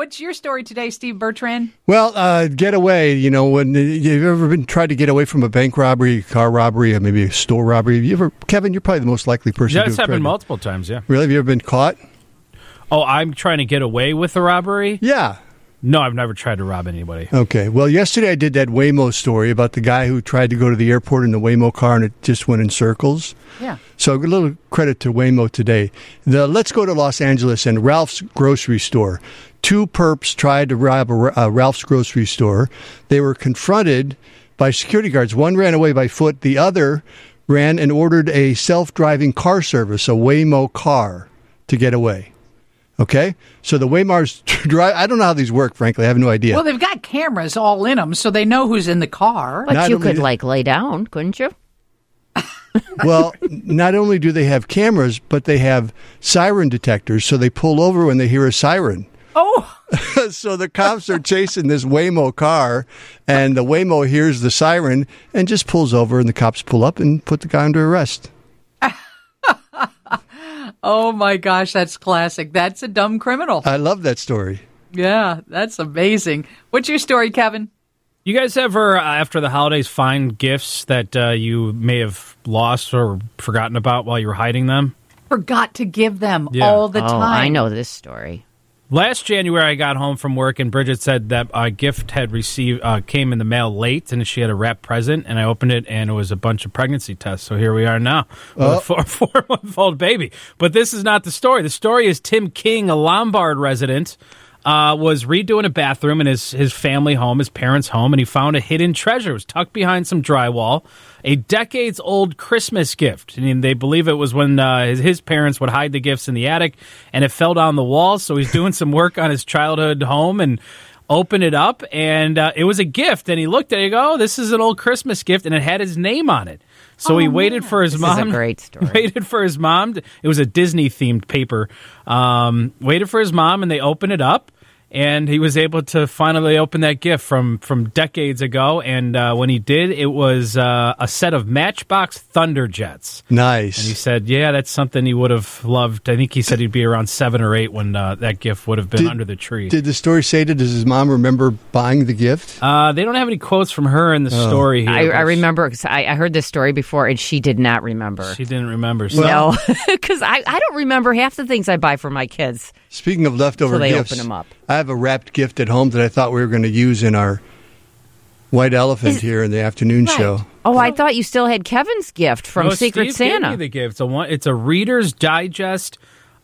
What's your story today, Steve Bertrand? Well, get away. You know, when you've ever tried to get away from a bank robbery, car robbery, or maybe a store robbery? Have you ever, Kevin? You're probably the most likely person. Yeah, it's happened multiple times. Yeah. Really? Have you ever been caught? Oh, I'm trying to get away with the robbery? Yeah. No, I've never tried to rob anybody. Okay. Well, yesterday I did that Waymo story about the guy who tried to go to the airport in the Waymo car and it just went in circles. Yeah. So a little credit to Waymo today. Let's go to Los Angeles and Ralph's grocery store. Two perps tried to rob a Ralph's grocery store. They were confronted by security guards. One ran away by foot. The other ran and ordered a self-driving car service, a Waymo car, to get away. Okay? So the Waymars drive. I don't know how these work, frankly. I have no idea. Well, they've got cameras all in them, so they know who's in the car. But you could, lay down, couldn't you? Well, not only do they have cameras, but they have siren detectors, so they pull over when they hear a siren. Oh! So the cops are chasing this Waymo car, and the Waymo hears the siren and just pulls over, and the cops pull up and put the guy under arrest. Oh, my gosh, that's classic. That's a dumb criminal. I love that story. Yeah, that's amazing. What's your story, Kevin? You guys ever, after the holidays, find gifts that you may have lost or forgotten about while you were hiding them? Forgot to give them all the time. I know this story. Last January, I got home from work, and Bridget said that a gift had came in the mail late, and she had a wrapped present, and I opened it, and it was a bunch of pregnancy tests. So here we are now with a 4-month-old baby. But this is not the story. The story is Tim King, a Lombard resident, was redoing a bathroom in his family home, his parents' home, and he found a hidden treasure. It was tucked behind some drywall, a decades-old Christmas gift. I mean, they believe it was when his parents would hide the gifts in the attic, and it fell down the wall, so he's doing some work on his childhood home and opened it up, and it was a gift, and he looked at it and go, oh, this is an old Christmas gift, and it had his name on it. So he waited for his mom. This is a great story. Waited for his mom. It was a Disney-themed paper. Waited for his mom, and they opened it up. And he was able to finally open that gift from decades ago. And when he did, it was a set of Matchbox Thunderjets. Nice. And he said, yeah, that's something he would have loved. I think he said he'd be around 7 or 8 when that gift would have been under the tree. Did the story say does his mom remember buying the gift? They don't have any quotes from her in the story here. I remember, because I heard this story before, and she did not remember. She didn't remember. So. No, because I don't remember half the things I buy for my kids. Speaking of leftover they gifts, open them up. I have a wrapped gift at home that I thought we were going to use in our White Elephant here in the afternoon show. Oh, I thought you still had Kevin's gift from Secret Steve Santa. Gave me the gift. It's a Reader's Digest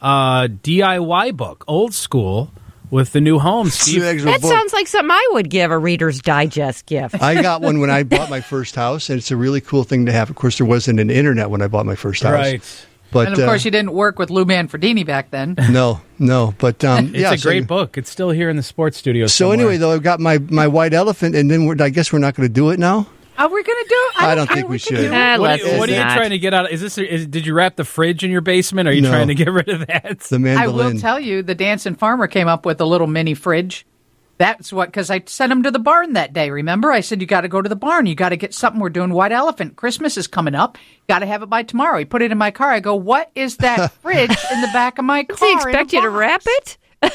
DIY book, old school, with the new home. Steve. That sounds like something I would give a Reader's Digest gift. I got one when I bought my first house, and it's a really cool thing to have. Of course, there wasn't an internet when I bought my first house. Right. But, and, of course, you didn't work with Lou Manfredini back then. No. But it's a great book. It's still here in the sports studio somewhere. So anyway, though, I've got my White Elephant, and then I guess we're not going to do it now? Are we going to do it? I don't think we should. What are you trying to get out? Did you wrap the fridge in your basement? Are you trying to get rid of that? The mandolin. I will tell you, the Dancing Farmer came up with a little mini fridge. That's what, because I sent him to the barn that day, remember? I said, you got to go to the barn. You got to get something. We're doing White Elephant. Christmas is coming up. Got to have it by tomorrow. He put it in my car. I go, what is that fridge in the back of my car? Does he expect you to wrap it?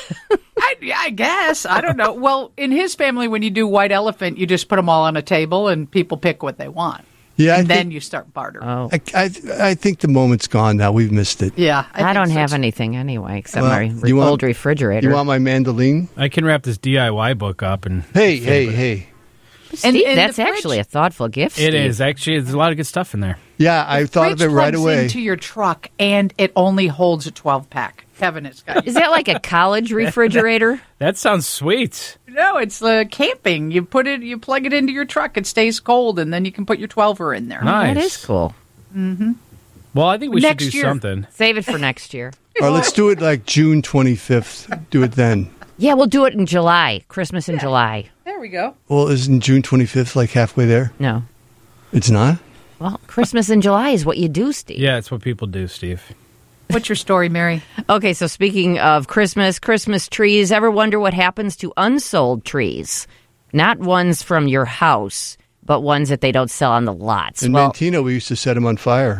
I guess. I don't know. Well, in his family, when you do White Elephant, you just put them all on a table and people pick what they want. Yeah, and then you start bartering. Oh. I think the moment's gone now. We've missed it. Yeah. I don't have anything anyway, except my old refrigerator. You want my mandolin? I can wrap this DIY book up. And Hey. Steve, that's actually a thoughtful gift, Steve. It is. Actually, there's a lot of good stuff in there. Yeah, I thought of it right away. Plugs into your truck, and it only holds a 12-pack. Kevin, it's got. Is that like a college refrigerator? That sounds sweet. No, it's camping. You plug it into your truck. It stays cold, and then you can put your 12er in there. Nice. That is cool. Mm-hmm. Well, I think we should do something. Save it for next year. Or let's do it like June 25th. Do it then. Yeah, we'll do it in July. Christmas in July. There we go. Well, isn't June 25th like halfway there? No. It's not? Well, Christmas in July is what you do, Steve. Yeah, it's what people do, Steve. What's your story, Mary? Okay, so speaking of Christmas trees, ever wonder what happens to unsold trees? Not ones from your house, but ones that they don't sell on the lots. In Mantino, we used to set them on fire.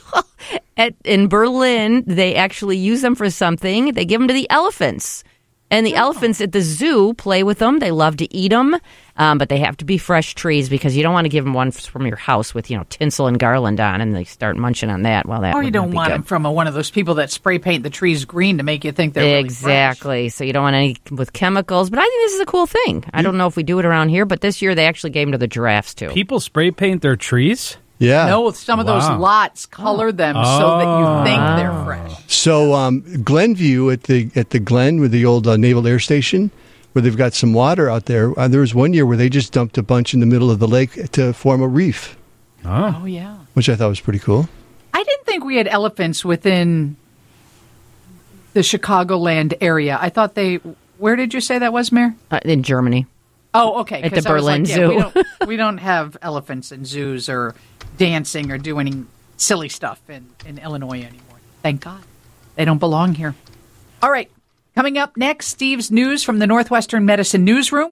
In Berlin, they actually use them for something. They give them to the elephants. And the elephants at the zoo play with them. They love to eat them, but they have to be fresh trees because you don't want to give them one from your house with, tinsel and garland on, and they start munching on that. Well, that or you would don't not be want good. them from one of those people that spray paint the trees green to make you think they're exactly. Really fresh. So you don't want any with chemicals. But I think this is a cool thing. I don't know if we do it around here, but this year they actually gave them to the giraffes too. People spray paint their trees? Yeah. No, some of those lots color them so that you think they're fresh. So Glenview at the Glen with the old Naval Air Station, where they've got some water out there. There was one year where they just dumped a bunch in the middle of the lake to form a reef, Oh, yeah. which I thought was pretty cool. I didn't think we had elephants within the Chicagoland area. I thought where did you say that was, Mayor? In Germany. Oh, okay. At the 'cause I was Berlin like, Zoo. we don't have elephants in zoos or dancing or doing silly stuff in Illinois anymore. Thank God. They don't belong here. All right. Coming up next, Steve's news from the Northwestern Medicine Newsroom.